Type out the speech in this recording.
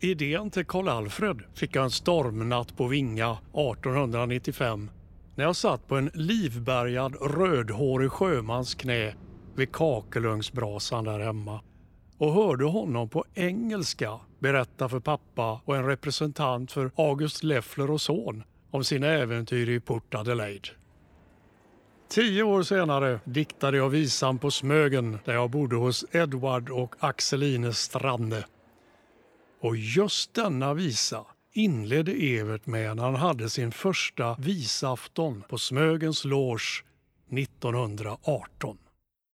Idén till Karl Alfred fick jag en stormnatt på Vinga 1895 när jag satt på en livbärgad rödhårig sjömans knä vid kakelugnsbrasan där hemma och hörde honom på engelska berätta för pappa och en representant för August Leffler och son om sina äventyr i Port Adelaide. 10 år senare diktade jag visan på Smögen där jag bodde hos Edward och Axeline Stranne. Och just denna visa inledde Evert med när han hade sin första visafton på Smögens loge 1918.